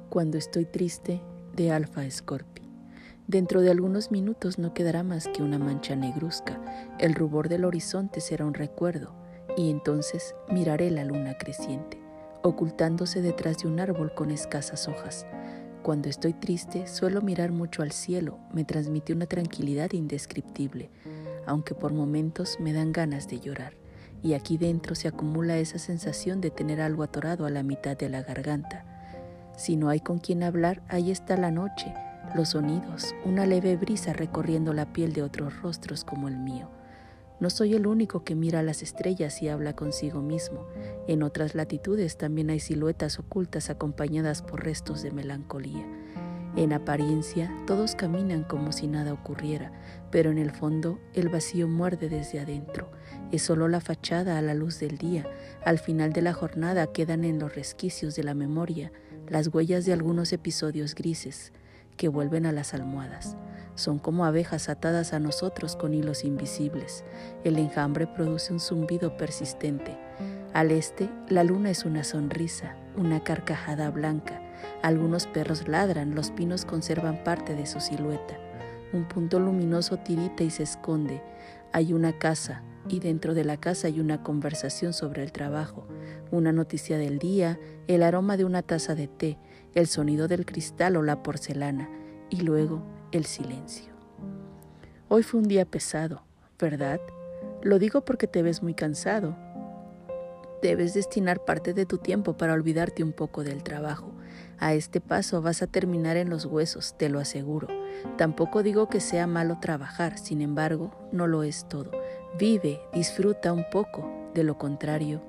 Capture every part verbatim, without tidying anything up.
Cuando estoy triste, de Alpha Scorpi. Dentro de algunos minutos no quedará más que una mancha negruzca, el rubor del horizonte será un recuerdo, y entonces miraré la luna creciente, ocultándose detrás de un árbol con escasas hojas. Cuando estoy triste, suelo mirar mucho al cielo, me transmite una tranquilidad indescriptible, aunque por momentos me dan ganas de llorar, y aquí dentro se acumula esa sensación de tener algo atorado a la mitad de la garganta. Si no hay con quien hablar, ahí está la noche, los sonidos, una leve brisa recorriendo la piel de otros rostros como el mío. No soy el único que mira las estrellas y habla consigo mismo. En otras latitudes también hay siluetas ocultas acompañadas por restos de melancolía. En apariencia, todos caminan como si nada ocurriera, pero en el fondo el vacío muerde desde adentro. Es solo la fachada a la luz del día. Al final de la jornada quedan en los resquicios de la memoria las huellas de algunos episodios grises que vuelven a las almohadas. Son como abejas atadas a nosotros con hilos invisibles. El enjambre produce un zumbido persistente. Al este, la luna es una sonrisa, una carcajada blanca. Algunos perros ladran, los pinos conservan parte de su silueta. Un punto luminoso tirita y se esconde. Hay una casa, y dentro de la casa hay una conversación sobre el trabajo, una noticia del día, el aroma de una taza de té, el sonido del cristal o la porcelana, y luego el silencio. Hoy fue un día pesado, ¿verdad? Lo digo porque te ves muy cansado. Debes destinar parte de tu tiempo para olvidarte un poco del trabajo. A este paso vas a terminar en los huesos, te lo aseguro. Tampoco digo que sea malo trabajar, sin embargo, no lo es todo. Vive, disfruta un poco, de lo contrario.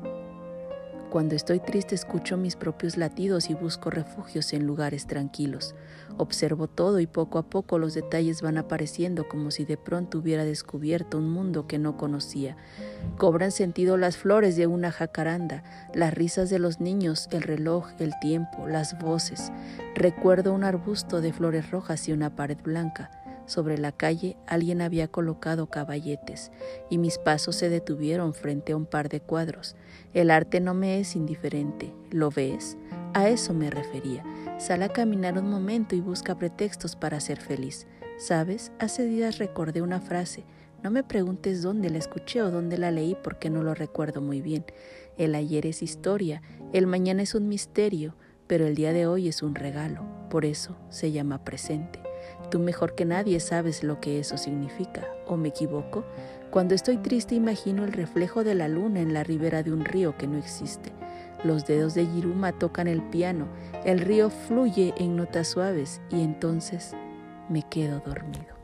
Cuando estoy triste escucho mis propios latidos y busco refugios en lugares tranquilos. Observo todo y poco a poco los detalles van apareciendo como si de pronto hubiera descubierto un mundo que no conocía. Cobran sentido las flores de una jacaranda, las risas de los niños, el reloj, el tiempo, las voces. Recuerdo un arbusto de flores rojas y una pared blanca. Sobre la calle alguien había colocado caballetes y mis pasos se detuvieron frente a un par de cuadros. El arte no me es indiferente, ¿lo ves? A eso me refería. Sal a caminar un momento y busca pretextos para ser feliz. ¿Sabes? Hace días recordé una frase. No me preguntes dónde la escuché o dónde la leí porque no lo recuerdo muy bien. El ayer es historia, el mañana es un misterio, pero el día de hoy es un regalo. Por eso se llama presente. Tú mejor que nadie sabes lo que eso significa, ¿o me equivoco? Cuando estoy triste imagino el reflejo de la luna en la ribera de un río que no existe. Los dedos de Yiruma tocan el piano, el río fluye en notas suaves y entonces me quedo dormido.